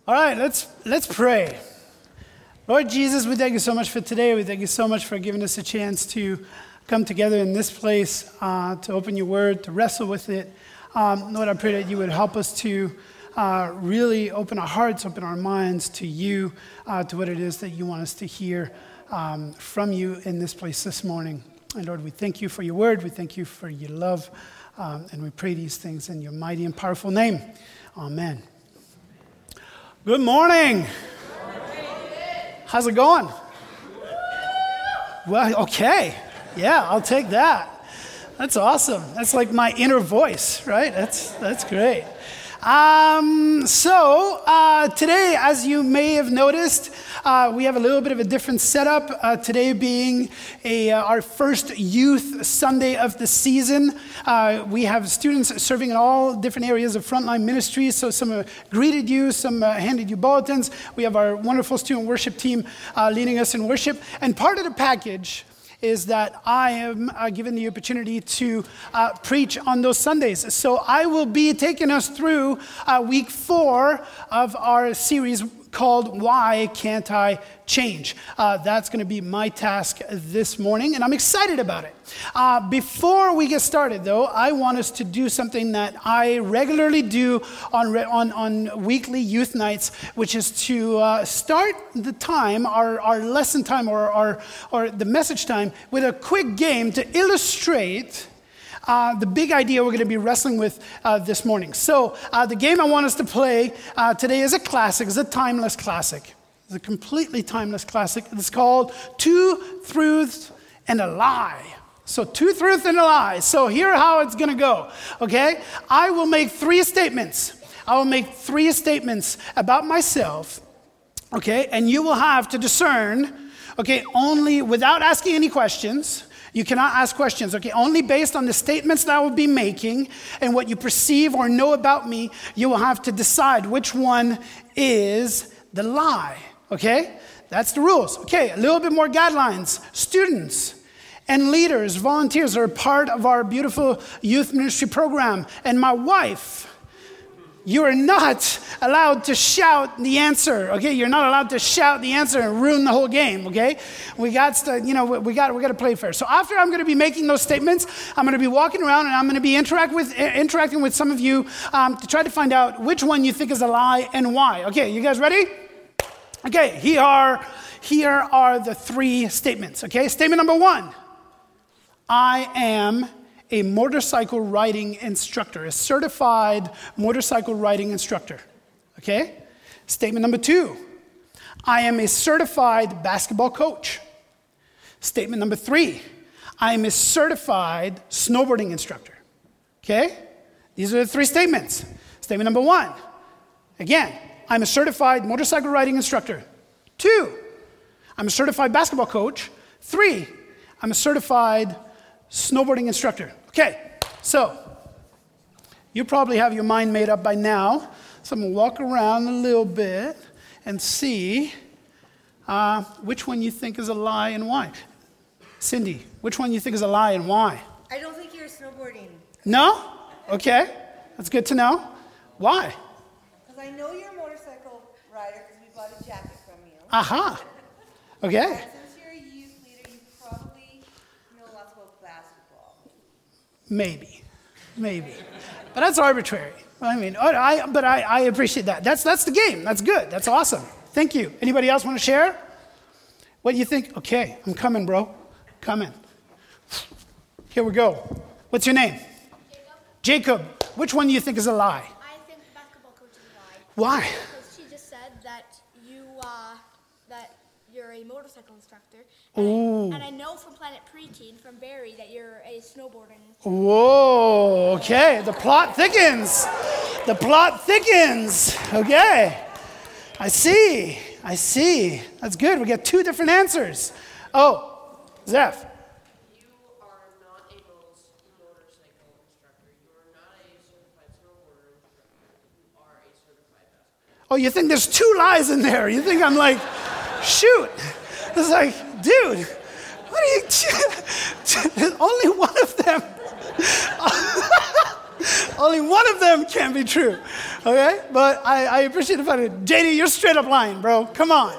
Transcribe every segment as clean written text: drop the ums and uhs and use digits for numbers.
All right, let's pray. Lord Jesus, we thank you so much for today. We thank you so much for giving us a chance to come together in this place, to open your word, to wrestle with it. Lord, I pray that you would help us to really open our hearts, open our minds to you, to what it is that you want us to hear from you in this place this morning. And Lord, we thank you for your word. We thank you for your love. And we pray these things in your mighty and powerful name. Amen. Good morning. How's it going? Well, okay. Yeah, I'll take that. That's awesome. That's like my inner voice, right? That's great. Today, as you may have noticed, we have a little bit of a different setup. Today being our first Youth Sunday of the season. We have students serving in all different areas of frontline ministry. So some greeted you, some handed you bulletins. We have our wonderful student worship team leading us in worship. And part of the package is that I am given the opportunity to preach on those Sundays. So I will be taking us through week 4 of our series called Why Can't I Change? That's going to be my task this morning, and I'm excited about it. Before we get started, though, I want us to do something that I regularly do on weekly youth nights, which is to start the time, our lesson time or the message time, with a quick game to illustrate the big idea we're going to be wrestling with this morning. So the game I want us to play today is a classic. It's a timeless classic. It's a completely timeless classic. It's called Two Truths and a Lie. So 2 truths and a lie. So here's how it's going to go, okay? I will make 3 statements. I will make 3 statements about myself, okay? And you will have to discern, okay, only without asking any questions. You cannot ask questions, okay? Only based on the statements that I will be making and what you perceive or know about me, you will have to decide which one is the lie, okay? That's the rules. Okay, a little bit more guidelines. Students and leaders, volunteers are a part of our beautiful youth ministry program. And my wife, you are not allowed to shout the answer, okay? You're not allowed to shout the answer and ruin the whole game, okay? We got to play fair. So after I'm going to be making those statements, I'm going to be walking around and I'm going to be interacting with some of you to try to find out which one you think is a lie and why. Okay, you guys ready? Okay, here are the 3 statements, okay? Statement number 1, I am a motorcycle riding instructor, a certified motorcycle riding instructor, okay? Statement number 2, I am a certified basketball coach. Statement number 3, I am a certified snowboarding instructor, okay? These are the 3 statements. Statement number 1, again, I'm a certified motorcycle riding instructor. 2, I'm a certified basketball coach. 3, I'm a certified snowboarding instructor. Okay, so you probably have your mind made up by now. So I'm going to walk around a little bit and see which one you think is a lie and why. Cindy, which one you think is a lie and why? I don't think you're snowboarding. No? Okay, that's good to know. Why? Because I know you're a motorcycle rider because we bought a jacket from you. Aha. Okay. And since you're a youth leader, you probably know lots about basketball. Maybe. But that's arbitrary. I mean, I appreciate that. That's the game. That's good. That's awesome. Thank you. Anybody else want to share? What do you think? Okay, I'm coming, bro. Coming. Here we go. What's your name? Jacob. Which one do you think is a lie? I think the basketball coach is a lie. Why? Because she just said that you're a motorcycle instructor. Ooh. And I know from Planet Preteen, from Barry, that you're a snowboarder. Whoa, okay. The plot thickens. Okay. I see. That's good. We got 2 different answers. Oh, Zeph. You are not a motorcycle instructor. You are not a certified snowboarder instructor. You are a certified basketball. Oh, you think there's 2 lies in there? You think I'm like, shoot. It's like, dude, what are you, only one of them. Only one of them can be true, okay? But I appreciate the fact that, JD, you're straight up lying, bro. Come on.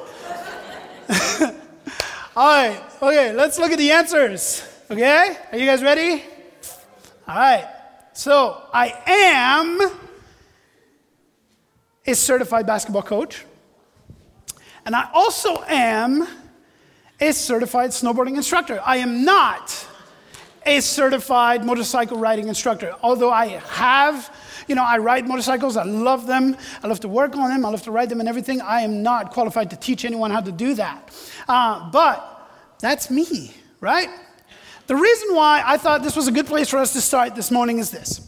All right, okay, let's look at the answers, okay? Are you guys ready? All right, so I am a certified basketball coach, and I also am a certified snowboarding instructor. I am not a certified motorcycle riding instructor, although I have, I ride motorcycles. I love them. I love to work on them. I love to ride them and everything. I am not qualified to teach anyone how to do that. But that's me, right? The reason why I thought this was a good place for us to start this morning is this.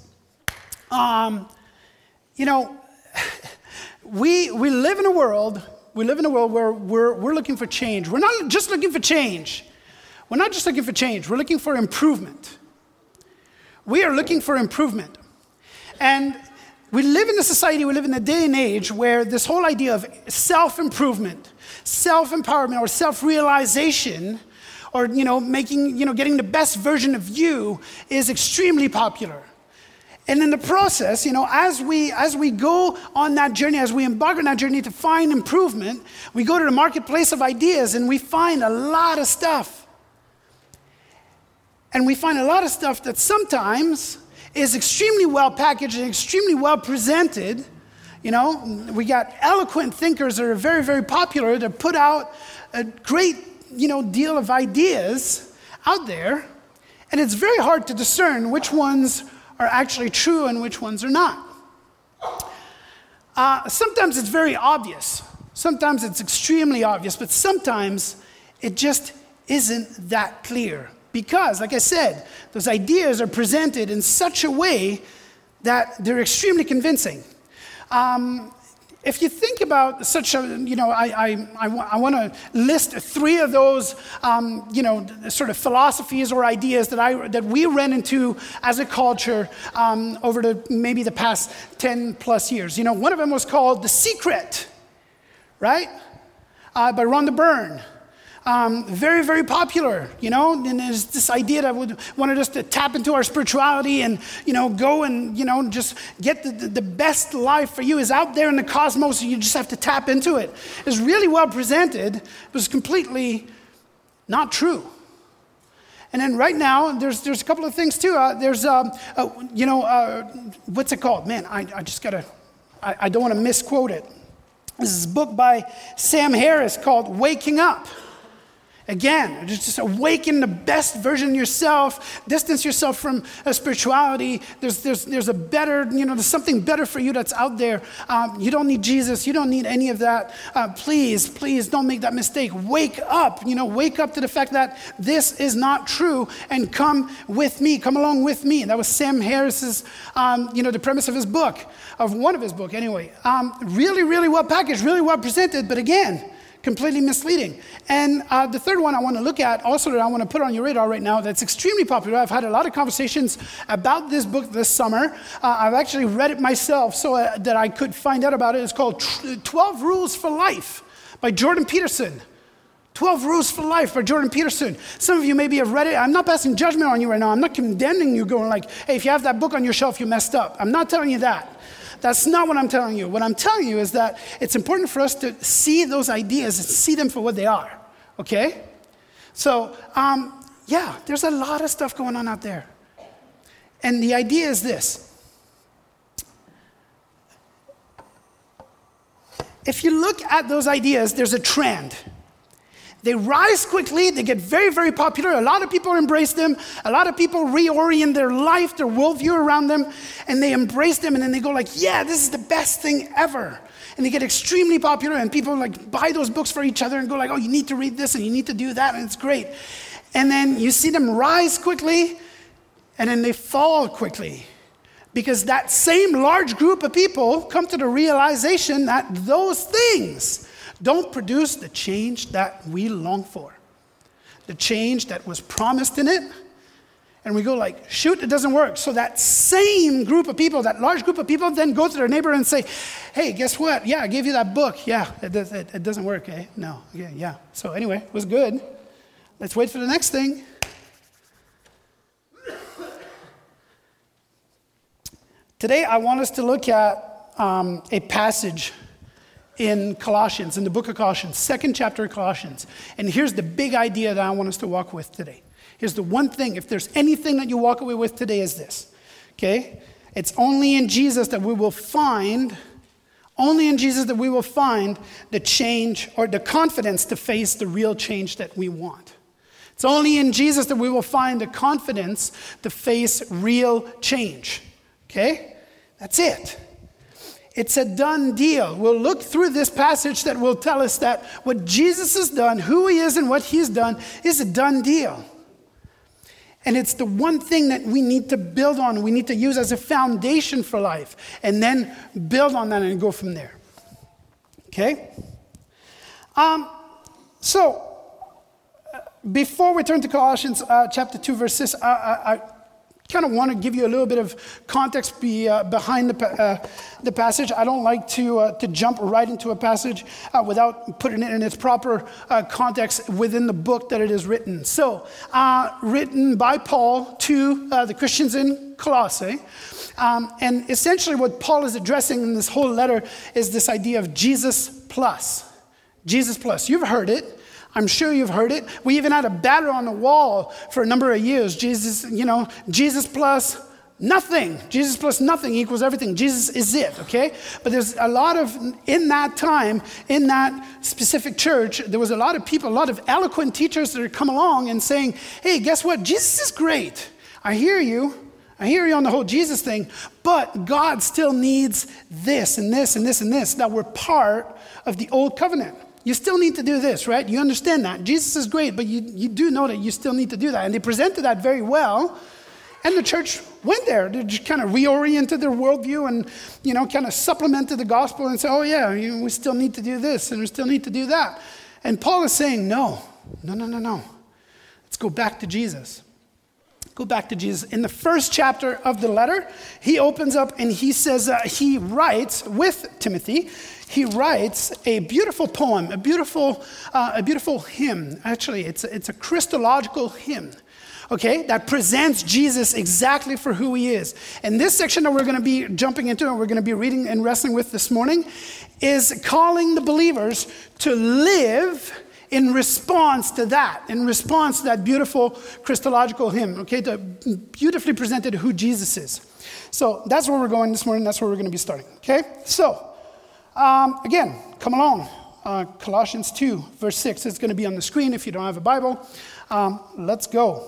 We live in a world where we're looking for change. We're not just looking for change. We're not just looking for change. We're looking for improvement. We are looking for improvement. And we live in a society, we live in a day and age where this whole idea of self-improvement, self-empowerment, or self-realization, or, getting the best version of you is extremely popular. And in the process, as we go on that journey, as we embark on that journey to find improvement, we go to the marketplace of ideas and we find a lot of stuff. And we find a lot of stuff that sometimes is extremely well packaged and extremely well presented. We got eloquent thinkers that are very, very popular that put out a great, deal of ideas out there. And it's very hard to discern which ones are actually true and which ones are not. Sometimes it's very obvious. Sometimes it's extremely obvious, but sometimes it just isn't that clear. Because, like I said, those ideas are presented in such a way that they're extremely convincing. If you think about such a, I want to list 3 of those, sort of philosophies or ideas that we ran into as a culture over maybe the past 10 plus years. One of them was called The Secret, right? By Rhonda Byrne. Very, very popular, and there's this idea that wanted us to tap into our spirituality and, go and, just get the best life for you is out there in the cosmos, so you just have to tap into it. It's really well presented, but it's completely not true. And then right now, there's a couple of things too. What's it called? Man, I don't want to misquote it. This is a book by Sam Harris called Waking Up. Again, just awaken the best version of yourself, distance yourself from spirituality. There's a better, there's something better for you that's out there. You don't need Jesus. You don't need any of that. Please don't make that mistake. Wake up, wake up to the fact that this is not true and come with me, come along with me. And that was Sam Harris's, the premise of his book, of one of his books anyway. Really, really well packaged, really well presented, but again, completely misleading. And the third one I want to look at, also that I want to put on your radar right now, that's extremely popular. I've had a lot of conversations about this book this summer. I've actually read it myself so that I could find out about it. It's called 12 Rules for Life by Jordan Peterson. 12 Rules for Life by Jordan Peterson. Some of you maybe have read it. I'm not passing judgment on you right now. I'm not condemning you going like, hey, if you have that book on your shelf, you messed up. I'm not telling you that. That's not what I'm telling you. What I'm telling you is that it's important for us to see those ideas and see them for what they are, okay? So, there's a lot of stuff going on out there. And the idea is this. If you look at those ideas, there's a trend. They rise quickly, they get very, very popular. A lot of people embrace them. A lot of people reorient their life, their worldview around them, and they embrace them, and then they go like, yeah, this is the best thing ever. And they get extremely popular, and people like buy those books for each other and go like, oh, you need to read this, and you need to do that, and it's great. And then you see them rise quickly, and then they fall quickly. Because that same large group of people come to the realization that those things don't produce the change that we long for, the change that was promised in it. And we go like, shoot, it doesn't work. So that same group of people, that large group of people, then go to their neighbor and say, hey, guess what? Yeah, I gave you that book. Yeah, it doesn't work, eh? No, yeah. So anyway, it was good. Let's wait for the next thing. Today, I want us to look at a passage in Colossians, in the book of Colossians, second chapter of Colossians. And here's the big idea that I want us to walk with today. Here's the one thing, if there's anything that you walk away with today is this, okay? It's only in Jesus that we will find the change or the confidence to face the real change that we want. It's only in Jesus that we will find the confidence to face real change, okay? That's it. It's a done deal. We'll look through this passage that will tell us that what Jesus has done, who he is and what he's done, is a done deal. And it's the one thing that we need to build on, we need to use as a foundation for life, and then build on that and go from there. Okay? Before we turn to Colossians chapter 2, verse 6, I kind of want to give you a little bit of context behind the passage. I don't like to jump right into a passage without putting it in its proper context within the book that it is written. So, written by Paul to the Christians in Colossae. And essentially what Paul is addressing in this whole letter is this idea of Jesus plus. Jesus plus. You've heard it. I'm sure you've heard it. We even had a banner on the wall for a number of years. Jesus plus nothing. Jesus plus nothing equals everything. Jesus is it, okay? But there's a lot of, in that time, in that specific church, there was a lot of people, a lot of eloquent teachers that would come along and saying, hey, guess what? Jesus is great. I hear you on the whole Jesus thing, but God still needs this and this and this and this that were part of the old covenant. You still need to do this, right? You understand that. Jesus is great, but you do know that you still need to do that. And they presented that very well. And the church went there. They just kind of reoriented their worldview and, kind of supplemented the gospel and said, oh yeah, we still need to do this and we still need to do that. And Paul is saying, no. Let's go back to Jesus. Go back to Jesus. In the first chapter of the letter, he opens up and he says, he writes with Timothy, he writes a beautiful poem, a beautiful hymn. Actually, it's a Christological hymn, okay, that presents Jesus exactly for who he is. And this section that we're going to be jumping into and we're going to be reading and wrestling with this morning is calling the believers to live in response to that beautiful Christological hymn, okay, to beautifully presented who Jesus is. So that's where we're going this morning. That's where we're going to be starting, okay? So, again, come along. Colossians 2, verse 6. It's going to be on the screen if you don't have a Bible. Let's go.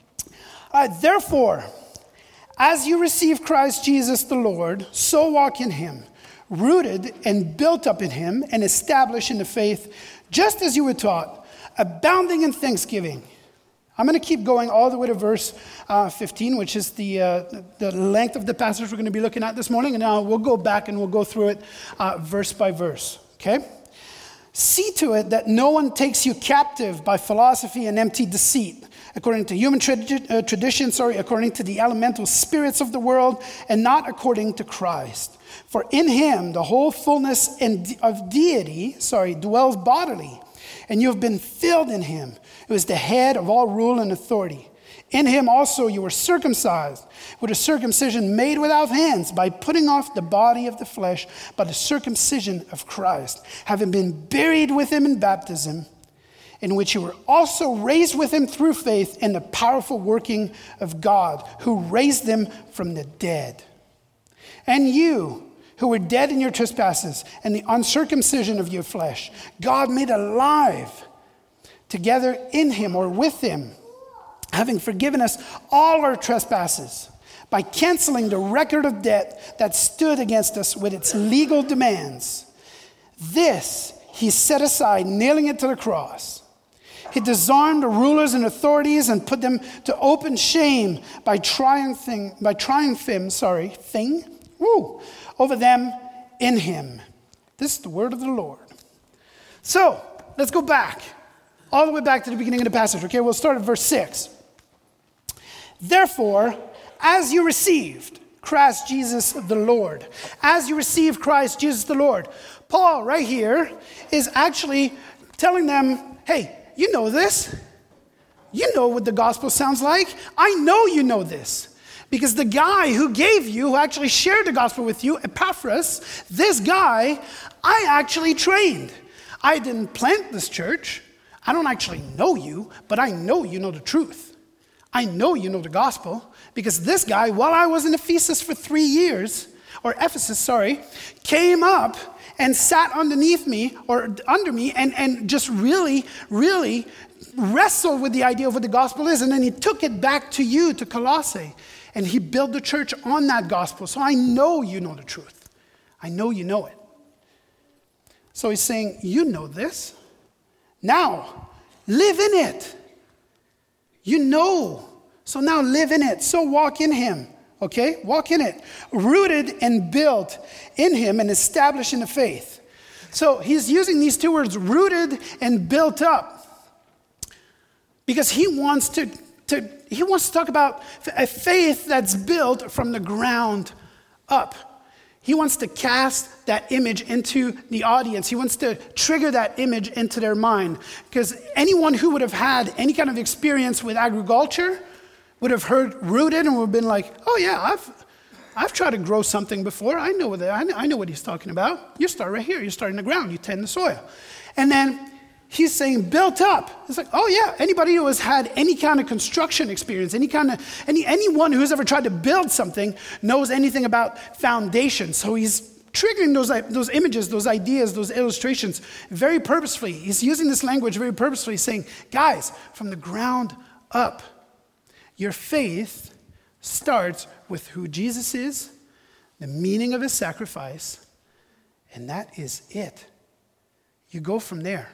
Therefore, as you receive Christ Jesus the Lord, so walk in him, rooted and built up in him and established in the faith, just as you were taught, abounding in thanksgiving. I'm going to keep going all the way to verse 15, which is the length of the passage we're going to be looking at this morning. And now we'll go back and we'll go through it verse by verse, okay? See to it that no one takes you captive by philosophy and empty deceit, according to human tradition, according to the elemental spirits of the world, and not according to Christ. For in him the whole fullness of deity dwells bodily, and you have been filled in him, who is the head of all rule and authority. In him also you were circumcised with a circumcision made without hands, by putting off the body of the flesh by the circumcision of Christ, having been buried with him in baptism, in which you were also raised with him through faith in the powerful working of God, who raised him from the dead. And you, who were dead in your trespasses and the uncircumcision of your flesh, God made alive together in him, or with him, having forgiven us all our trespasses, by canceling the record of debt that stood against us with its legal demands. This he set aside, nailing it to the cross. He disarmed the rulers and authorities and put them to open shame by triumphing over them in him. This is the word of the Lord. So, let's go back, all the way back to the beginning of the passage. Okay, we'll start at verse 6. Therefore, as you received Christ Jesus the Lord, as you received Christ Jesus the Lord, Paul right here is actually telling them, hey, you know this. You know what the gospel sounds like. I know you know this. Because the guy who gave you, who actually shared the gospel with you, Epaphras, this guy, I actually trained. I didn't plant this church. I don't actually know you, but I know you know the truth. I know you know the gospel, because this guy, while I was in Ephesus for 3 years, came up and sat underneath me, or under me, and just really, really wrestled with the idea of what the gospel is. And then he took it back to you, to Colossae, and he built the church on that gospel. So I know you know the truth. I know you know it. So he's saying, you know this. Now, live in it. You know. So now live in it. So walk in him. Okay? Walk in it. Rooted and built in him and established in the faith. So he's using these two words, rooted and built up. Because he wants to talk about a faith that's built from the ground up. He wants to cast that image into the audience. He wants to trigger that image into their mind. Because anyone who would have had any kind of experience with agriculture would have heard rooted and would have been like, oh yeah, I've tried to grow something before. I know what he's talking about. You start right here. You start in the ground. You tend the soil. And then he's saying built up. It's like, oh yeah, anybody who has had any kind of construction experience, anyone who's ever tried to build something knows anything about foundation. So he's triggering those images, those ideas, those illustrations very purposefully. He's using this language very purposefully, saying, guys, from the ground up, your faith starts with who Jesus is, the meaning of his sacrifice, and that is it. You go from there.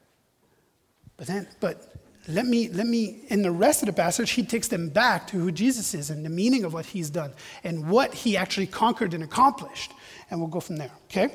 But let me, in the rest of the passage, he takes them back to who Jesus is and the meaning of what he's done and what he actually conquered and accomplished. And we'll go from there, okay?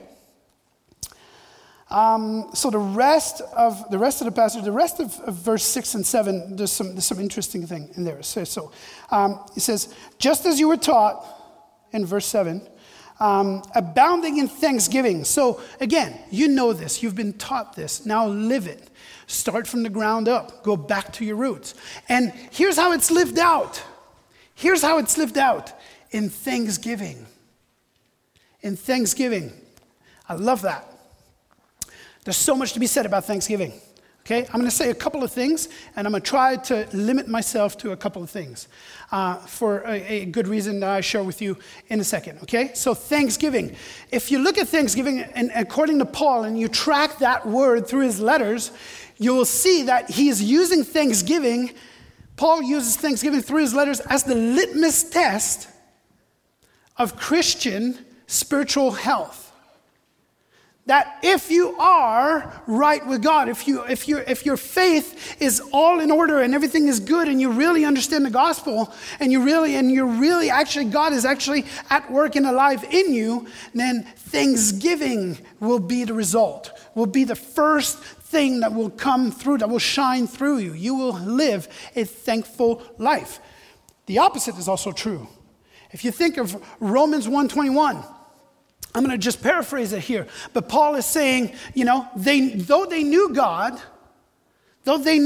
So the rest of the passage, the rest of verse 6 and 7, there's some interesting thing in there. So it says, just as you were taught, in verse 7, abounding in thanksgiving. So again, you know this. You've been taught this. Now live it. Start from the ground up. Go back to your roots. And here's how it's lived out. Here's how it's lived out. In thanksgiving. In thanksgiving. I love that. There's so much to be said about Thanksgiving. Okay, I'm going to say a couple of things, and I'm going to try to limit myself to a couple of things for a good reason that I share with you in a second. Okay, so Thanksgiving. If you look at Thanksgiving, and according to Paul, and you track that word through his letters, you will see that he is using Thanksgiving. Paul uses Thanksgiving through his letters as the litmus test of Christian spiritual health. That if you are right with God, if your faith is all in order and everything is good and you really understand the gospel and you're really actually, God is actually at work and alive in you, then thanksgiving will be the result, will be the first thing that will come through, that will shine through you. You will live a thankful life. The opposite is also true. If you think of Romans 1:21, I'm going to just paraphrase it here. But Paul is saying, though they knew God, they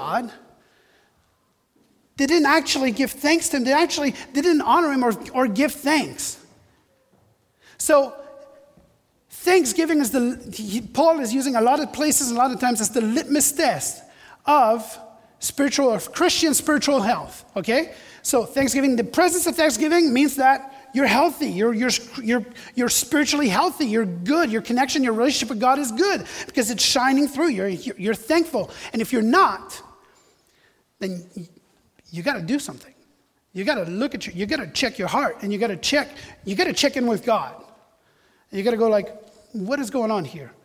didn't actually give thanks to him. They didn't honor him or give thanks. So thanksgiving is Paul is using a lot of places, a lot of times, as the litmus test of Christian spiritual health. Okay? So Thanksgiving, the presence of Thanksgiving means that you're healthy. You're spiritually healthy. You're good. Your connection, your relationship with God is good because it's shining through. You're thankful. And if you're not, then you got to do something. You got to look at you got to check your heart, and you got to check in with God. And you got to go like, what is going on here?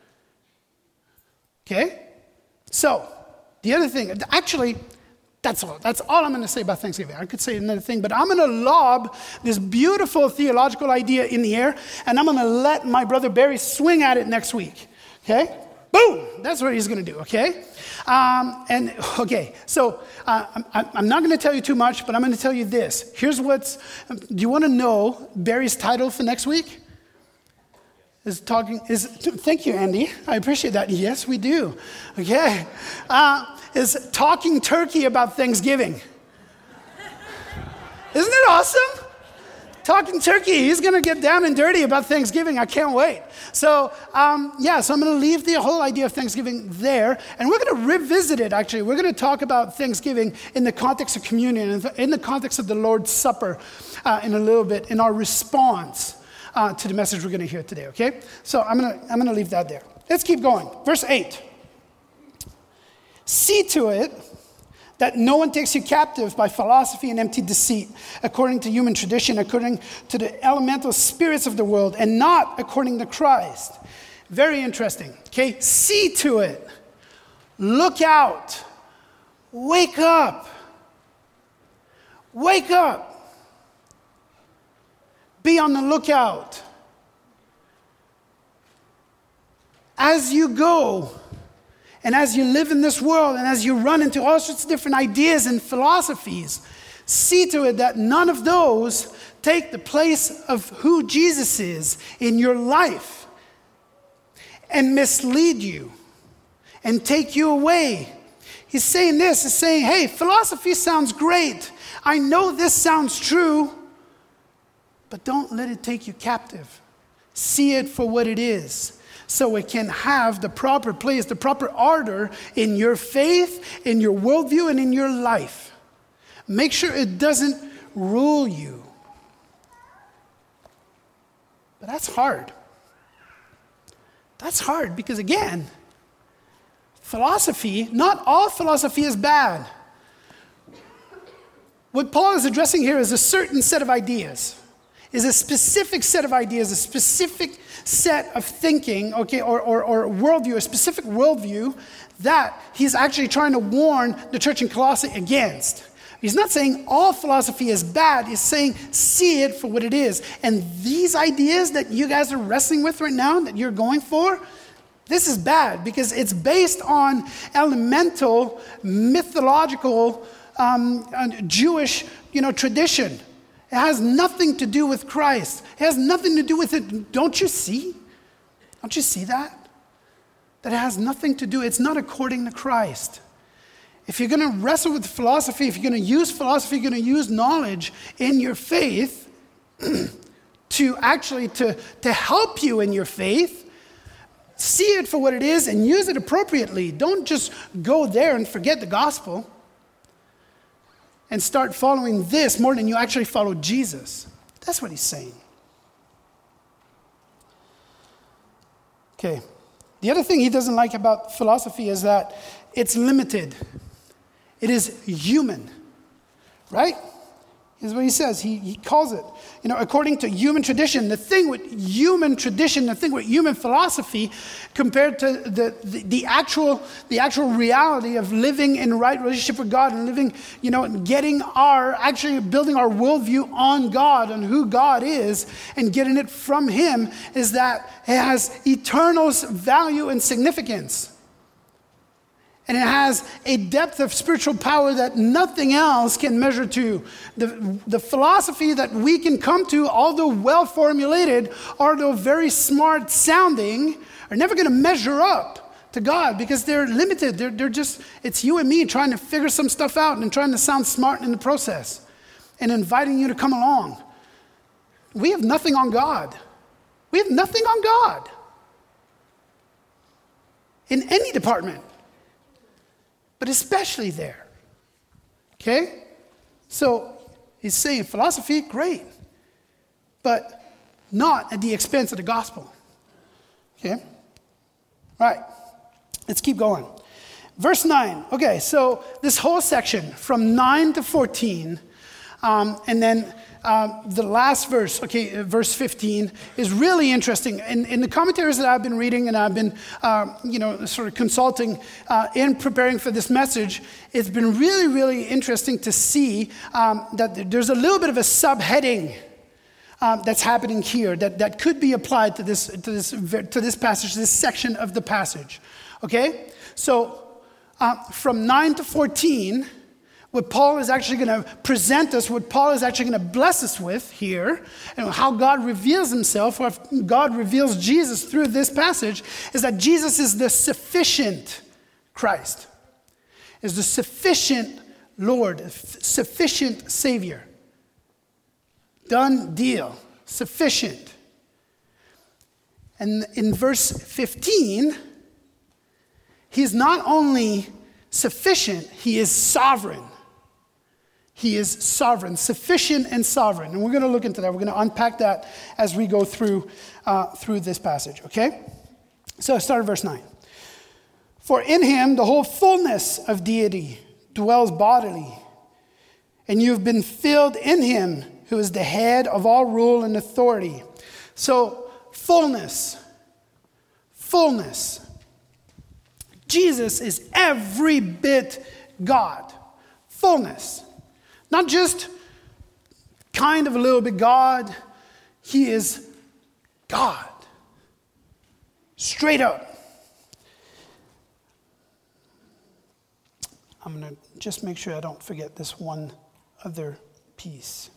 Okay? So, the other thing, actually, that's all I'm going to say about Thanksgiving. I could say another thing, but I'm going to lob this beautiful theological idea in the air, and I'm going to let my brother Barry swing at it next week. Okay? Boom! That's what he's going to do, okay? So I'm not going to tell you too much, but I'm going to tell you this. Do you want to know Barry's title for next week? Thank you, Andy. I appreciate that. Yes, we do. Okay. Is talking turkey about Thanksgiving. Isn't it awesome? talking turkey. He's going to get down and dirty about Thanksgiving. I can't wait. So, so I'm going to leave the whole idea of Thanksgiving there, and we're going to revisit it, actually. We're going to talk about Thanksgiving in the context of communion, in the context of the Lord's Supper in a little bit, in our response to the message we're going to hear today, okay? So I'm going to leave that there. Let's keep going. Verse 8. See to it that no one takes you captive by philosophy and empty deceit, according to human tradition, according to the elemental spirits of the world, and not according to Christ. Very interesting. Okay, see to it. Look out. Wake up. Wake up. Be on the lookout. As you go, and as you live in this world, and as you run into all sorts of different ideas and philosophies, see to it that none of those take the place of who Jesus is in your life and mislead you and take you away. He's saying this, he's saying, hey, philosophy sounds great. I know this sounds true, but don't let it take you captive. See it for what it is, so it can have the proper place, the proper order in your faith, in your worldview, and in your life. Make sure it doesn't rule you. But that's hard. That's hard because, again, philosophy, not all philosophy is bad. What Paul is addressing here is a certain set of ideas, is a specific set of ideas, a specific set of thinking, okay, or worldview, a specific worldview that he's actually trying to warn the church in Colossae against. He's not saying all philosophy is bad. He's saying see it for what it is. And these ideas that you guys are wrestling with right now, that you're going for, this is bad because it's based on elemental, mythological, Jewish, tradition. It has nothing to do with Christ. It has nothing to do with it. Don't you see? Don't you see that? That it has nothing to do. It's not according to Christ. If you're going to wrestle with philosophy, if you're going to use philosophy, you're going to use knowledge in your faith to help you in your faith, see it for what it is and use it appropriately. Don't just go there and forget the gospel and start following this more than you actually follow Jesus. That's what he's saying. Okay. The other thing he doesn't like about philosophy is that it's limited. It is human, right? Is what he says. He calls it, according to human tradition. The thing with human tradition, the thing with human philosophy, compared to the actual reality of living in right relationship with God and living, actually building our worldview on God and who God is and getting it from Him, is that it has eternal value and significance. And it has a depth of spiritual power that nothing else can measure to. The philosophy that we can come to, although well-formulated, although very smart-sounding, are never going to measure up to God because they're limited. They're just, it's you and me trying to figure some stuff out and trying to sound smart in the process and inviting you to come along. We have nothing on God. We have nothing on God in any department. But especially there, okay? So he's saying philosophy, great, but not at the expense of the gospel, okay? All right, let's keep going. Verse 9, okay, so this whole section from 9 to 14, and then the last verse, okay, verse 15, is really interesting. In the commentaries that I've been reading and I've been, sort of consulting in preparing for this message, it's been really, really interesting to see that there's a little bit of a subheading that's happening here that could be applied to this passage, this section of the passage. Okay, so from 9 to 14. What Paul is actually going to present us, what Paul is actually going to bless us with here, and how God reveals himself, or God reveals Jesus through this passage, is that Jesus is the sufficient Christ, is the sufficient Lord, sufficient Savior. Done deal. Sufficient. And in verse 15, he's not only sufficient, he is sovereign. He is sovereign, sufficient and sovereign. And we're going to look into that. We're going to unpack that as we go through this passage, okay? So I start at verse 9. For in him the whole fullness of deity dwells bodily, and you've been filled in him who is the head of all rule and authority. So fullness. Jesus is every bit God. Fullness. Not just kind of a little bit God. He is God. Straight up. I'm going to just make sure I don't forget this one other piece.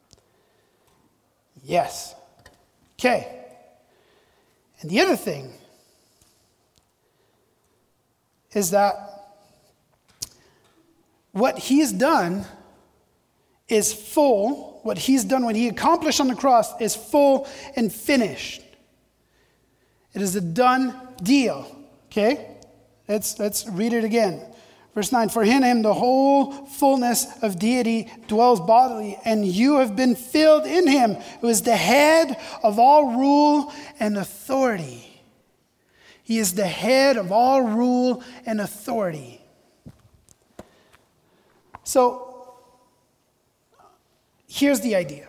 Yes. Okay. And the other thing is that what he's done is full. What he's done, what he accomplished on the cross is full and finished. It is a done deal. Okay? Let's read it again. Verse 9, for in him the whole fullness of deity dwells bodily, and you have been filled in him, who is the head of all rule and authority. He is the head of all rule and authority. So, here's the idea.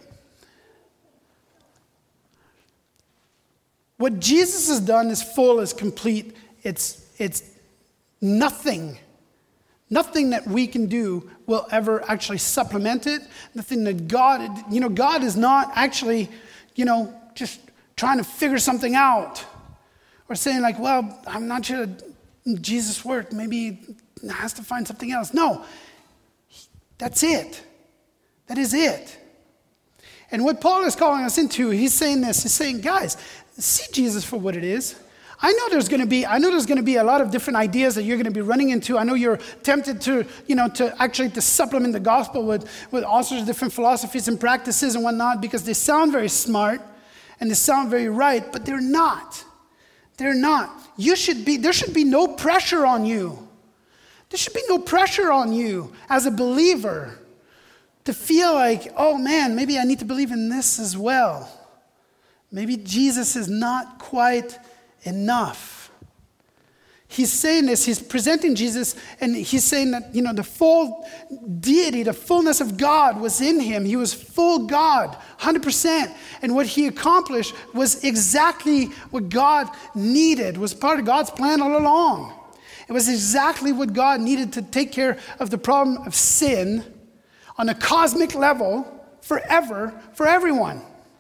What Jesus has done is full, is complete. It's nothing that we can do will ever actually supplement it. Nothing that God is not actually, just trying to figure something out. Or saying like, well, I'm not sure that Jesus worked. Maybe he has to find something else. No, that's it. That is it. And what Paul is calling us into, he's saying this. He's saying, guys, see Jesus for what it is. I know there's going to be a lot of different ideas that you're going to be running into. I know you're tempted to supplement the gospel with all sorts of different philosophies and practices and whatnot because they sound very smart and they sound very right, but they're not. They're not. There should be no pressure on you. There should be no pressure on you as a believer to feel like, oh man, maybe I need to believe in this as well. Maybe Jesus is not quite enough. He's saying this, he's presenting Jesus, and he's saying that, the full deity, the fullness of God was in him. He was full God, 100%. And what he accomplished was exactly what God needed, was part of God's plan all along. It was exactly what God needed to take care of the problem of sin on a cosmic level forever for everyone.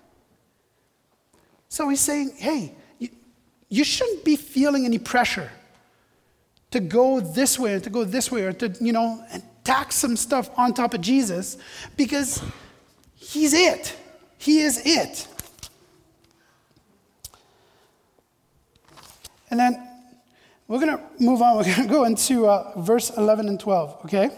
So he's saying, hey, you shouldn't be feeling any pressure to go this way or to go this way or to, and tack some stuff on top of Jesus because he's it. He is it. And then we're going to move on. We're going to go into verse 11 and 12, okay?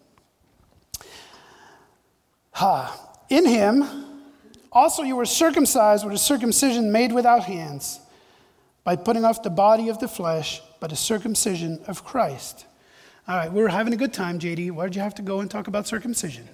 In him also you were circumcised with a circumcision made without hands, by putting off the body of the flesh, by the circumcision of Christ. All right, we're having a good time, JD. Why did you have to go and talk about circumcision?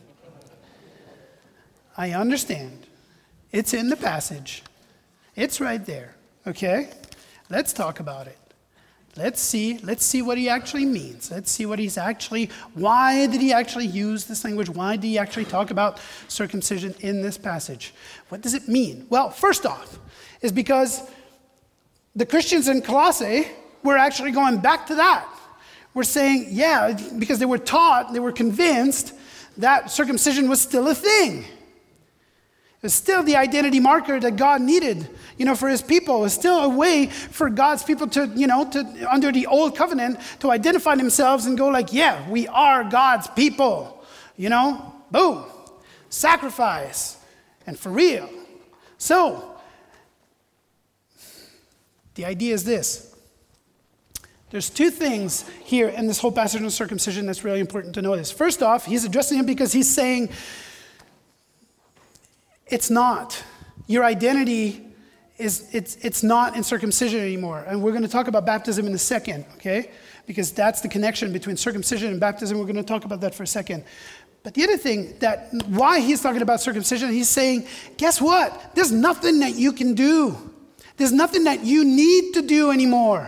I understand. It's in the passage. It's right there, okay? Let's talk about it. Let's see what he actually means. Let's see why did he actually use this language? Why did he actually talk about circumcision in this passage? What does it mean? Well, first off, is because the Christians in Colossae were actually going back to that. We're saying, yeah, because they were taught, they were convinced that circumcision was still a thing. It was still the identity marker that God needed, for his people. It was still a way for God's people to under the old covenant, to identify themselves and go like, yeah, we are God's people. Boom. Sacrifice. And for real. So, the idea is this. There's two things here in this whole passage on circumcision that's really important to notice. First off, he's addressing him because he's saying, It's not. Your identity it's not in circumcision anymore. And we're going to talk about baptism in a second, okay? Because that's the connection between circumcision and baptism. We're going to talk about that for a second. But the other thing that why he's talking about circumcision, he's saying, guess what? There's nothing that you can do. There's nothing that you need to do anymore.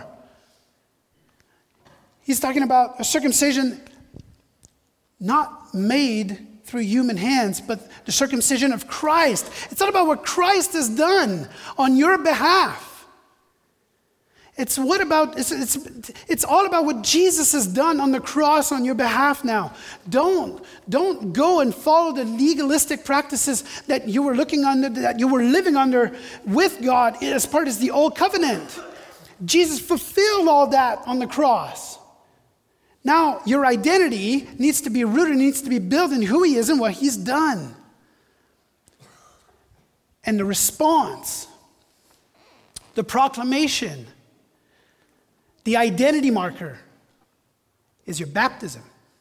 He's talking about a circumcision not made through human hands, but the circumcision of Christ. It's not about what Christ has done on your behalf. It's all about what Jesus has done on the cross on your behalf now. Don't go and follow the legalistic practices that you were living under with God as part of the old covenant. Jesus fulfilled all that on the cross. Now, your identity needs to be rooted, needs to be built in who he is and what he's done. And the response, the proclamation, the identity marker is your baptism,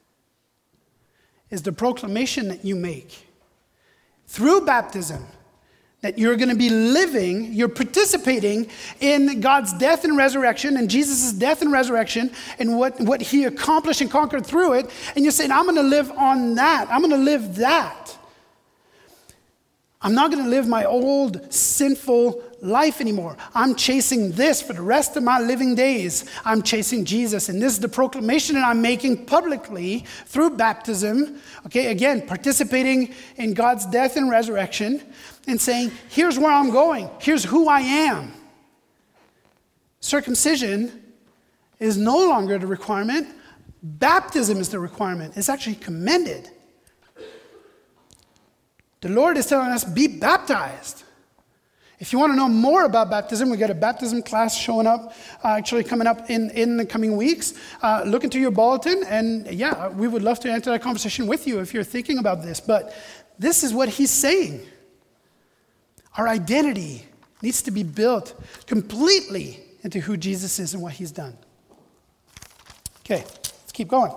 is the proclamation that you make. Through baptism, that you're going to be living, you're participating in God's death and resurrection, and Jesus' death and resurrection, and what he accomplished and conquered through it. And you're saying, I'm going to live on that. I'm going to live that. I'm not going to live my old sinful life anymore. I'm chasing this for the rest of my living days. I'm chasing Jesus. And this is the proclamation that I'm making publicly through baptism. Okay, again, participating in God's death and resurrection and saying, here's where I'm going. Here's who I am. Circumcision is no longer the requirement. Baptism is the requirement. It's actually commended. The Lord is telling us, be baptized. If you want to know more about baptism, we got a baptism class showing up, actually coming up in the coming weeks. Look into your bulletin, and yeah, we would love to enter that conversation with you if you're thinking about this. But this is what he's saying. Our identity needs to be built completely into who Jesus is and what he's done. Okay, let's keep going.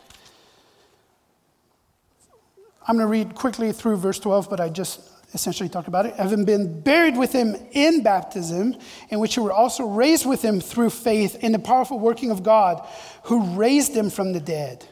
I'm going to read quickly through verse 12, but I just essentially talked about it. Having been buried with him in baptism, in which you were also raised with him through faith in the powerful working of God, who raised him from the dead.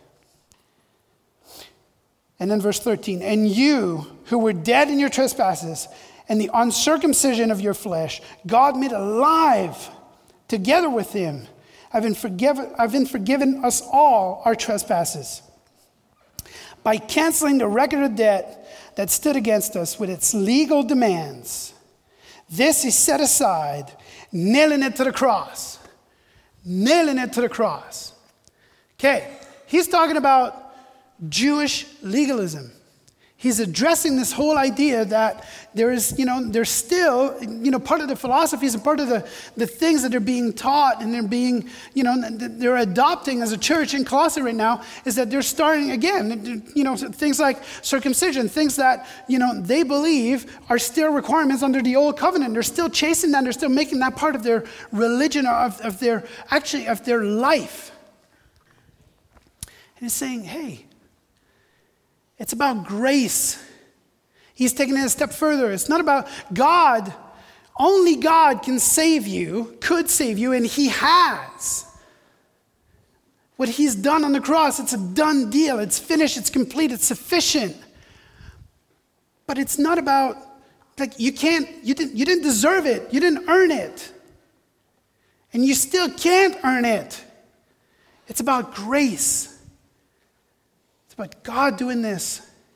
And then verse 13, and you who were dead in your trespasses and the uncircumcision of your flesh, God made alive together with him, having forgiven us all our trespasses, by canceling the record of debt that stood against us with its legal demands. This he set aside, nailing it to the cross. Nailing it to the cross. Okay, he's talking about Jewish legalism. He's addressing this whole idea that there's still, part of the philosophies and part of the things that are being taught and they're being, they're adopting as a church in Colossae right now is that they're starting again, things like circumcision, things that, they believe are still requirements under the old covenant. They're still chasing that. They're still making that part of their religion, of their life. And he's saying, hey, it's about grace. He's taking it a step further. It's not about God. Only God can save you, could save you, and he has. What he's done on the cross, it's a done deal. It's finished, it's complete, it's sufficient. But it's not about, you didn't deserve it. You didn't earn it. And you still can't earn it. It's about grace. It's about God doing this.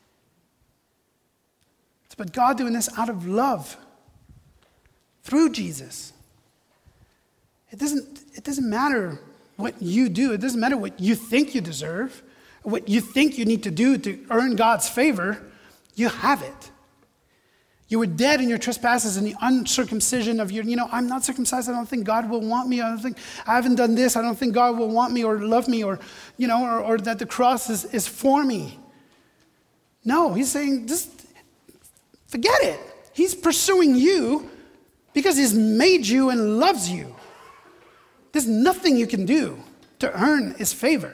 It's about God doing this out of love through Jesus. It doesn't matter what you do. It doesn't matter what you think you deserve, what you think you need to do to earn God's favor. You have it. You were dead in your trespasses and the uncircumcision of your, I'm not circumcised. I don't think God will want me. I haven't done this. I don't think God will want me or love me or that the cross is for me. No, he's saying, just forget it. He's pursuing you because he's made you and loves you. There's nothing you can do to earn his favor.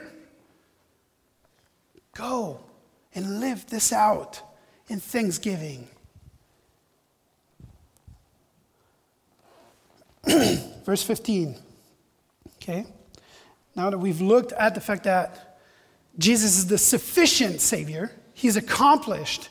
Go and live this out in thanksgiving. Verse 15. Okay? Now that we've looked at the fact that Jesus is the sufficient Savior, he's accomplished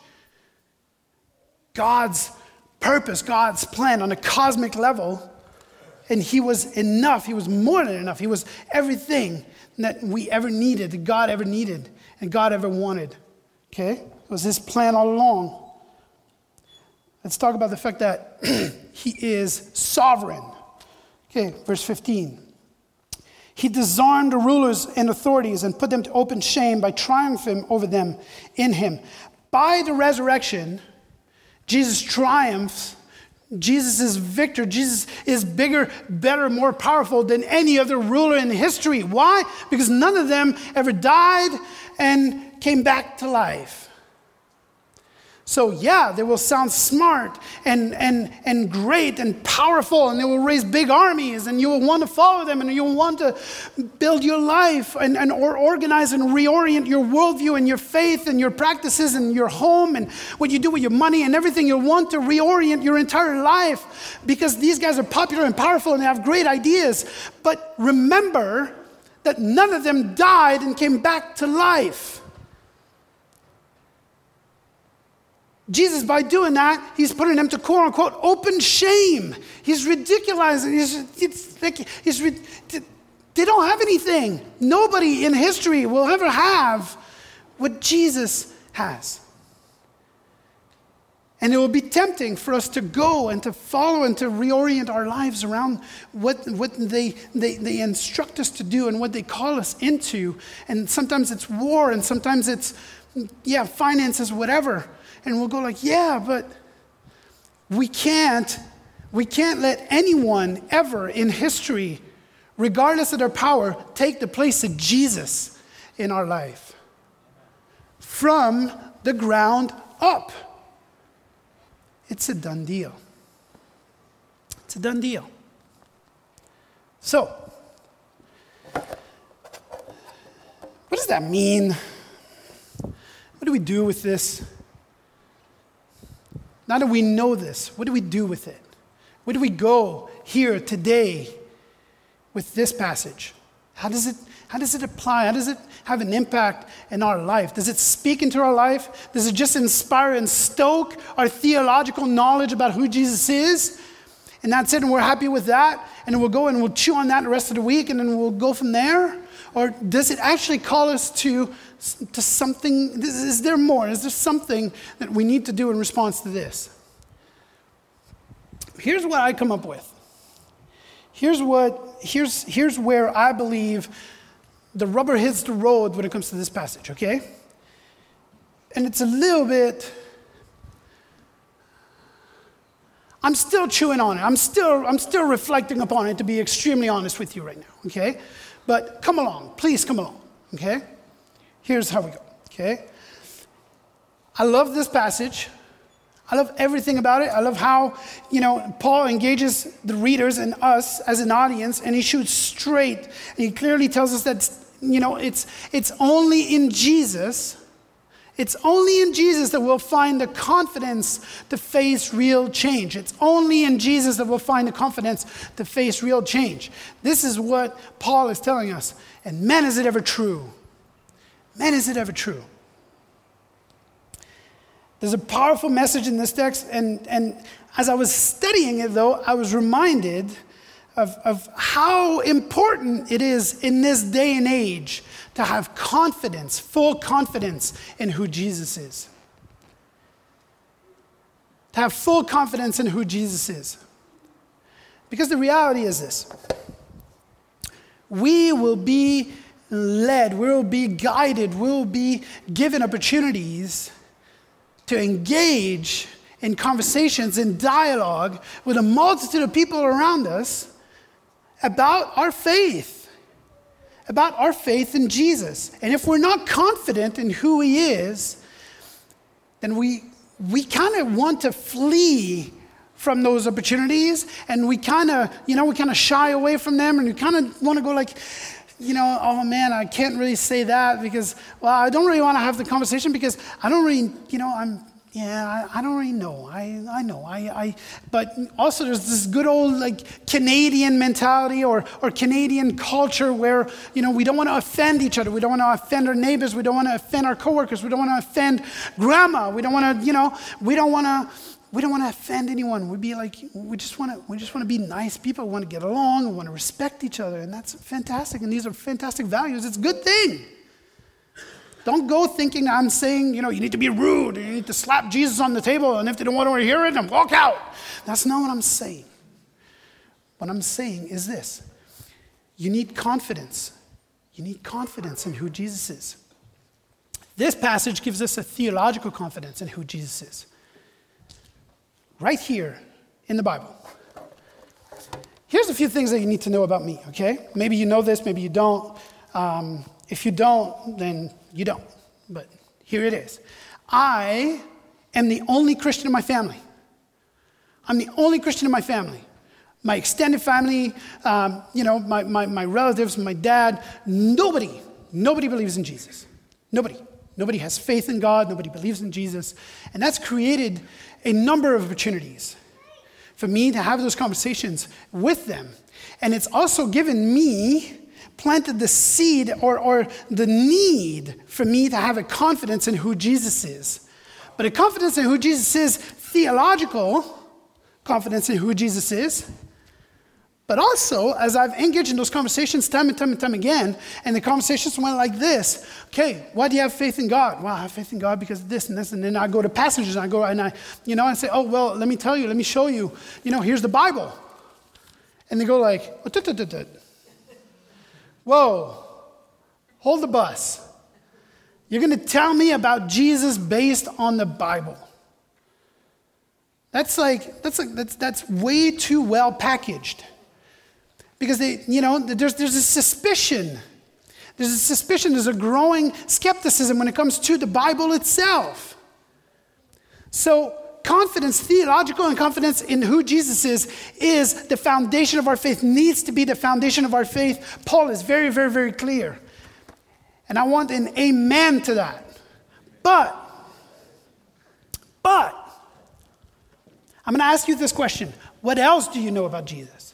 God's purpose, God's plan on a cosmic level, and he was enough, he was more than enough, he was everything that we ever needed, that God ever needed, and God ever wanted. Okay? It was his plan all along. Let's talk about the fact that he is sovereign. Okay, verse 15. He disarmed the rulers and authorities and put them to open shame by triumphing over them in him. By the resurrection, Jesus triumphs. Jesus is victor. Jesus is bigger, better, more powerful than any other ruler in history. Why? Because none of them ever died and came back to life. So yeah, they will sound smart and great and powerful, and they will raise big armies, and you will want to follow them, and you will want to build your life or organize and reorient your worldview and your faith and your practices and your home and what you do with your money and everything. You'll want to reorient your entire life because these guys are popular and powerful and they have great ideas. But remember that none of them died and came back to life. Jesus, by doing that, he's putting them to quote unquote open shame. He's ridiculizing. They don't have anything. Nobody in history will ever have what Jesus has. And it will be tempting for us to go and to follow and to reorient our lives around what they instruct us to do and what they call us into. And sometimes it's war, and sometimes it's, finances, whatever. And we'll go like, yeah, but we can't let anyone ever in history, regardless of their power, take the place of Jesus in our life. From the ground up. It's a done deal. It's a done deal. So, what does that mean? What do we do with this? Now that we know this, what do we do with it? Where do we go here today with this passage? How does it apply? How does it have an impact in our life? Does it speak into our life? Does it just inspire and stoke our theological knowledge about who Jesus is? And that's it, and we're happy with that, and we'll go and we'll chew on that the rest of the week, and then we'll go from there? Or does it actually call us to something? Is there more? Is there something that we need to do in response to this? Here's what I come up with. Here's where I believe the rubber hits the road when it comes to this passage, okay? And it's a little bit, I'm still chewing on it. I'm still reflecting upon it, to be extremely honest with you right now, okay? But come along, please come along, okay? Here's how we go, okay? I love this passage. I love everything about it. I love how, Paul engages the readers and us as an audience, and he shoots straight. And he clearly tells us that, it's only in Jesus. It's only in Jesus that we'll find the confidence to face real change. It's only in Jesus that we'll find the confidence to face real change. This is what Paul is telling us. And man, is it ever true. Man, is it ever true. There's a powerful message in this text, and as I was studying it, though, I was reminded of how important it is in this day and age to have confidence, full confidence in who Jesus is. To have full confidence in who Jesus is. Because the reality is this. We will be led, we will be guided, we will be given opportunities to engage in conversations, in dialogue with a multitude of people around us about our faith in Jesus. And if we're not confident in who he is, then we kind of want to flee from those opportunities, and we kind of shy away from them, and we kind of want to go like, oh man, I can't really say that because, well, I don't really want to have the conversation because I don't really, Yeah, I don't really know. I know. But also there's this good old like Canadian mentality or Canadian culture where, we don't want to offend each other. We don't want to offend our neighbors. We don't want to offend our coworkers. We don't want to offend grandma. We don't want to, we don't want to offend anyone. We just want to be nice people. We want to get along. We want to respect each other. And that's fantastic. And these are fantastic values. It's a good thing. Don't go thinking I'm saying, you need to be rude. You need to slap Jesus on the table. And if they don't want to hear it, then walk out. That's not what I'm saying. What I'm saying is this. You need confidence. You need confidence in who Jesus is. This passage gives us a theological confidence in who Jesus is. Right here in the Bible. Here's a few things that you need to know about me, okay? Maybe you know this, maybe you don't. If you don't, then you don't. But here it is. I am the only Christian in my family. I'm the only Christian in my family. My extended family, my relatives, my dad, nobody believes in Jesus. Nobody has faith in God. Nobody believes in Jesus. And that's created a number of opportunities for me to have those conversations with them. And it's also given me, planted the seed or the need for me to have a confidence in who Jesus is. But a confidence in who Jesus is, theological confidence in who Jesus is. But also, as I've engaged in those conversations time and time again, and the conversations went like this. Okay, why do you have faith in God? Well, I have faith in God because of this and this. And then I go to passages and I say, oh, well, let me tell you, let me show you. Here's the Bible. And they go like, whoa, hold the bus. You're going to tell me about Jesus based on the Bible. That's way too well packaged. Because there's a suspicion. There's a growing skepticism when it comes to the Bible itself. So confidence, theological and confidence in who Jesus is the foundation of our faith, needs to be the foundation of our faith. Paul is very, very, very clear. And I want an amen to that. But, I'm going to ask you this question. What else do you know about Jesus?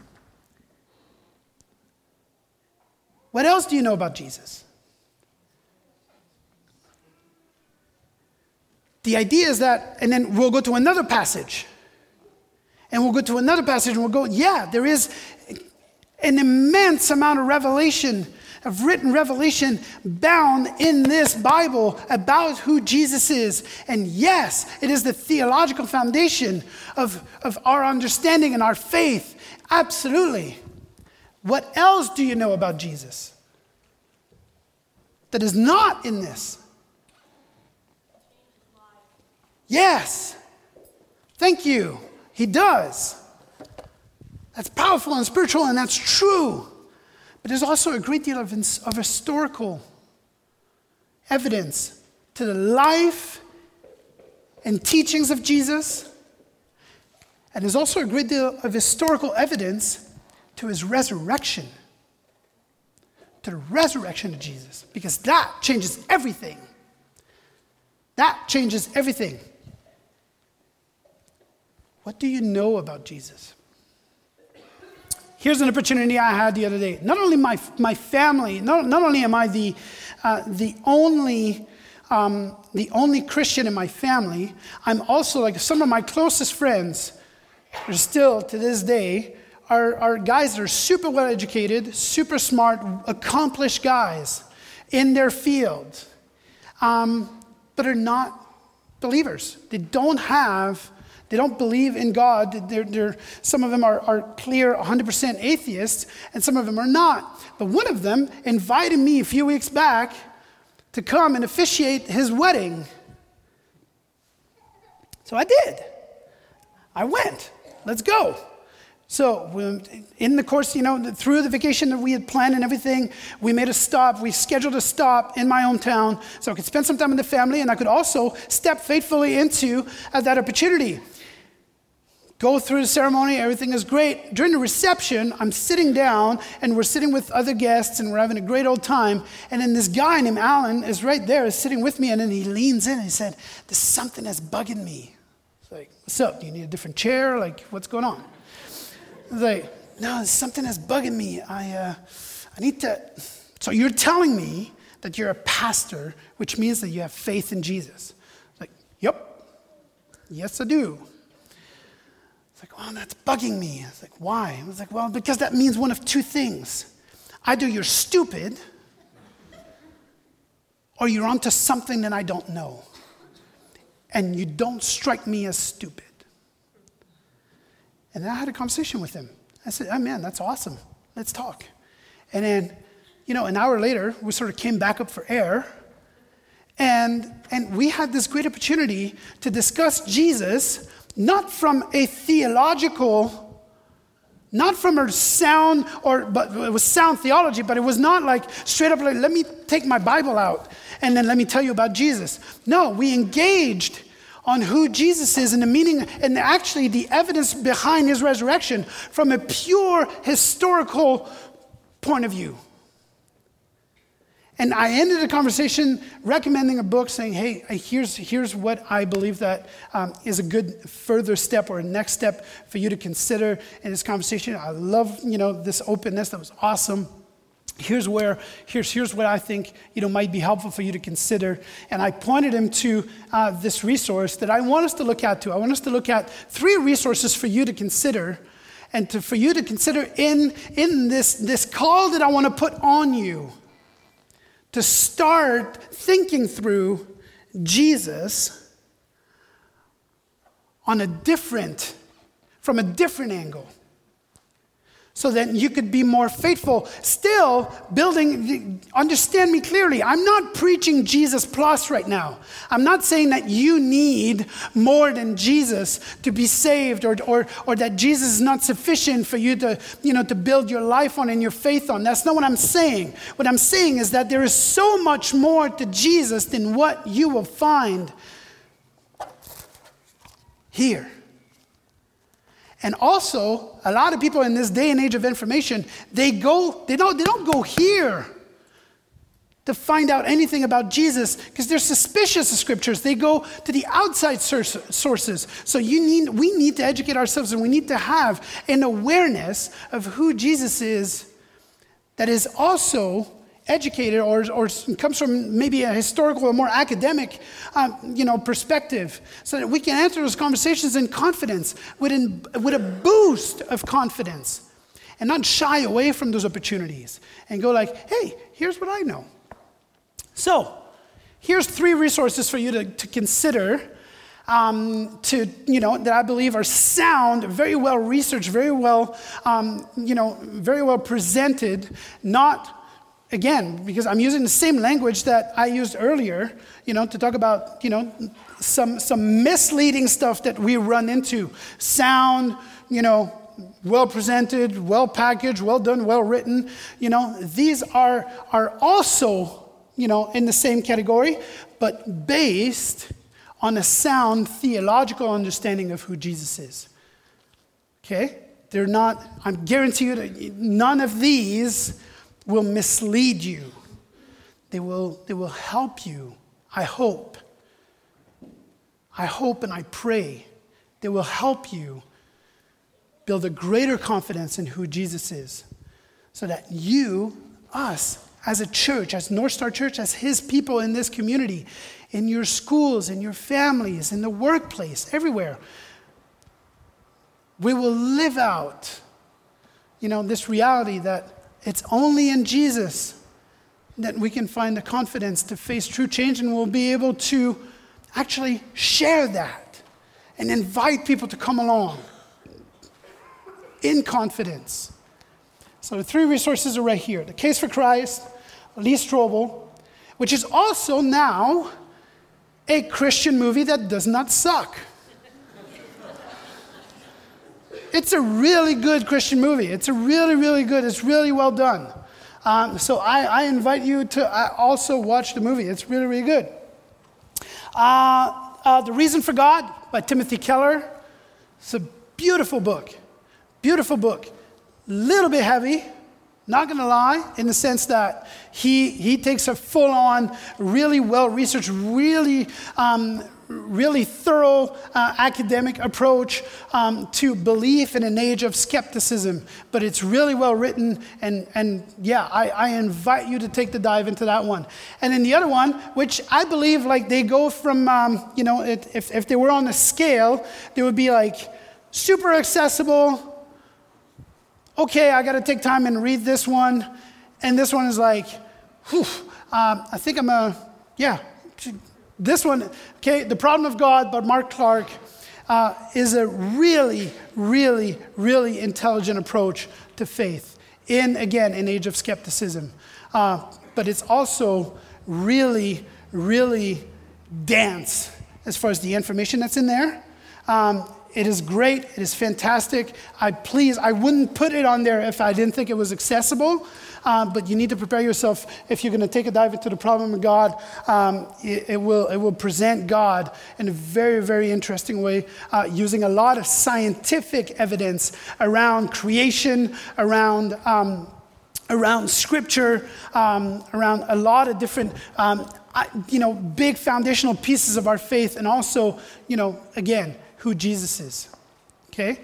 What else do you know about Jesus? The idea is that, and then we'll go to another passage. And we'll go to another passage and we'll go, there is an immense amount of revelation, of written revelation bound in this Bible about who Jesus is. And yes, it is the theological foundation of our understanding and our faith. Absolutely. What else do you know about Jesus that is not in this? Yes. Thank you. He does. That's powerful and spiritual, and that's true. But there's also a great deal of historical evidence to the life and teachings of Jesus. And there's also a great deal of historical evidence to his resurrection. To the resurrection of Jesus. Because that changes everything. That changes everything. What do you know about Jesus? Here's an opportunity I had the other day. Not only my family, not only am I the only Christian in my family, I'm also like some of my closest friends are still to this day are guys that are super well educated, super smart, accomplished guys in their field, but are not believers. They don't believe in God. Some of them are clear 100% atheists, and some of them are not. But one of them invited me a few weeks back to come and officiate his wedding. So I did. I went. Let's go. So in the course, through the vacation that we had planned and everything, we made a stop. We scheduled a stop in my hometown so I could spend some time with the family, and I could also step faithfully into that opportunity. Go through the ceremony, everything is great. During the reception, I'm sitting down, and we're sitting with other guests, and we're having a great old time. And then this guy named Alan is right there, is sitting with me, and then he leans in and he said, "There's something that's bugging me." It's like, "What's up? Do you need a different chair? Like, what's going on?" I was like, "No, there's something that's bugging me. I need to." So you're telling me that you're a pastor, which means that you have faith in Jesus. Like, "Yep, yes I do." It's like, "Well, that's bugging me." I was like, "Why?" I was like, "Well, because that means one of two things. Either you're stupid, or you're onto something that I don't know. And you don't strike me as stupid." And then I had a conversation with him. I said, "Oh man, that's awesome. Let's talk." And then, an hour later, we sort of came back up for air. And we had this great opportunity to discuss Jesus, not from a theological, not from a sound, but it was sound theology, but it was not like straight up like, "Let me take my Bible out and then let me tell you about Jesus." No, we engaged on who Jesus is and the meaning and actually the evidence behind his resurrection from a pure historical point of view. And I ended the conversation recommending a book, saying, "Hey, here's what I believe that is a good further step or a next step for you to consider in this conversation." I love, this openness. That was awesome. Here's what I think, might be helpful for you to consider. And I pointed him to this resource that I want us to look at too. I want us to look at 3 resources for you to consider, and for you to consider in this call that I want to put on you, to start thinking through Jesus from a different angle, so that you could be more faithful. Still building, understand me clearly, I'm not preaching Jesus plus right now. I'm not saying that you need more than Jesus to be saved, or that Jesus is not sufficient for you to, to build your life on and your faith on. That's not what I'm saying. What I'm saying is that there is so much more to Jesus than what you will find here. And also, a lot of people in this day and age of information, they don't go here to find out anything about Jesus because they're suspicious of scriptures. They go to the outside sources. So we need to educate ourselves, and we need to have an awareness of who Jesus is that is also educated or comes from maybe a historical or more academic perspective, so that we can answer those conversations in confidence, with a boost of confidence, and not shy away from those opportunities and go like, "Hey, here's what I know." So here's 3 resources for you to consider, that I believe are sound, very well researched, very well presented, not, again, because I'm using the same language that I used earlier, to talk about, some misleading stuff that we run into. Sound, well presented, well packaged, well done, well written. These are also, in the same category, but based on a sound theological understanding of who Jesus is. Okay? They're not, I guarantee you that none of these will mislead you. They will help you, I hope. I hope and I pray they will help you build a greater confidence in who Jesus is, so that us, as a church, as North Star Church, as his people in this community, in your schools, in your families, in the workplace, everywhere, we will live out, this reality that it's only in Jesus that we can find the confidence to face true change, and we'll be able to actually share that and invite people to come along in confidence. So the 3 resources are right here. The Case for Christ, Lee Strobel, which is also now a Christian movie that does not suck. It's a really good Christian movie. It's really well done. So I invite you to also watch the movie. It's really, really good. The Reason for God by Timothy Keller. It's a Beautiful book. Beautiful book. Little bit heavy, not going to lie, in the sense that he takes a full-on, really well-researched, really thorough academic approach to belief in an age of skepticism. But it's really well written, and yeah, I invite you to take the dive into that one. And then the other one, which I believe like they go from, if they were on a scale, they would be like super accessible. Okay, I got to take time and read this one. And this one is like, I think this one, okay, The Problem of God by Mark Clark is a really, really, really intelligent approach to faith in, again, an age of skepticism. But it's also really, really dense as far as the information that's in there. It is great. It is fantastic. I wouldn't put it on there if I didn't think it was accessible. But you need to prepare yourself if you're going to take a dive into the problem of God. It will present God in a very, very interesting way, using a lot of scientific evidence around creation, around scripture, around a lot of different, big foundational pieces of our faith, and also, again, who Jesus is. Okay?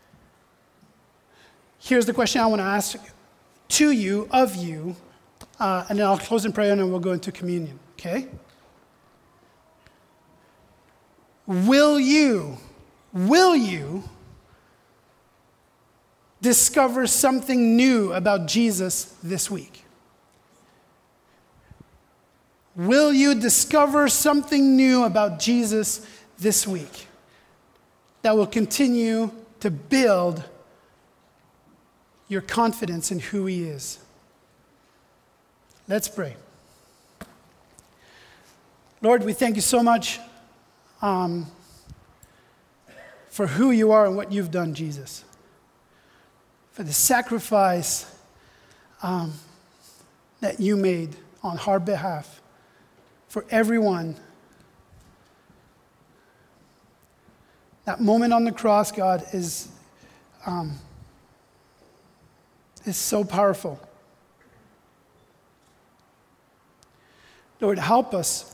Here's the question I want to ask to you, of you, and then I'll close in prayer and then we'll go into communion. Okay? Will you discover something new about Jesus this week? Will you discover something new about Jesus this week that will continue to build your confidence in who he is? Let's pray. Lord, we thank you so much for who you are and what you've done, Jesus. For the sacrifice that you made on our behalf for everyone. That moment on the cross, God, is so powerful. Lord, help us.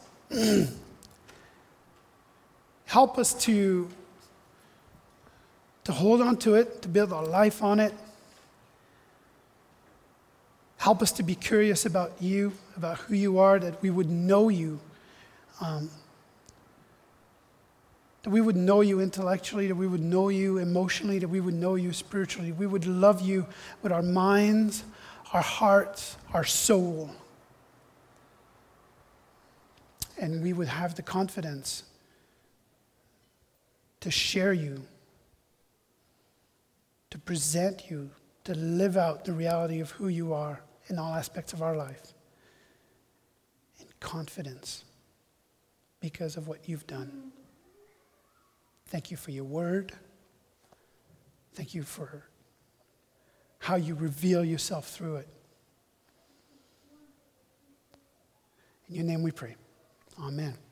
Help us to hold on to it, to build our life on it. Help us to be curious about you, about who you are, that we would know you. That we would know you intellectually, that we would know you emotionally, that we would know you spiritually. We would love you with our minds, our hearts, our soul. And we would have the confidence to share you, to present you, to live out the reality of who you are in all aspects of our life. In confidence, because of what you've done. Thank you for your word. Thank you for how you reveal yourself through it. In your name we pray. Amen.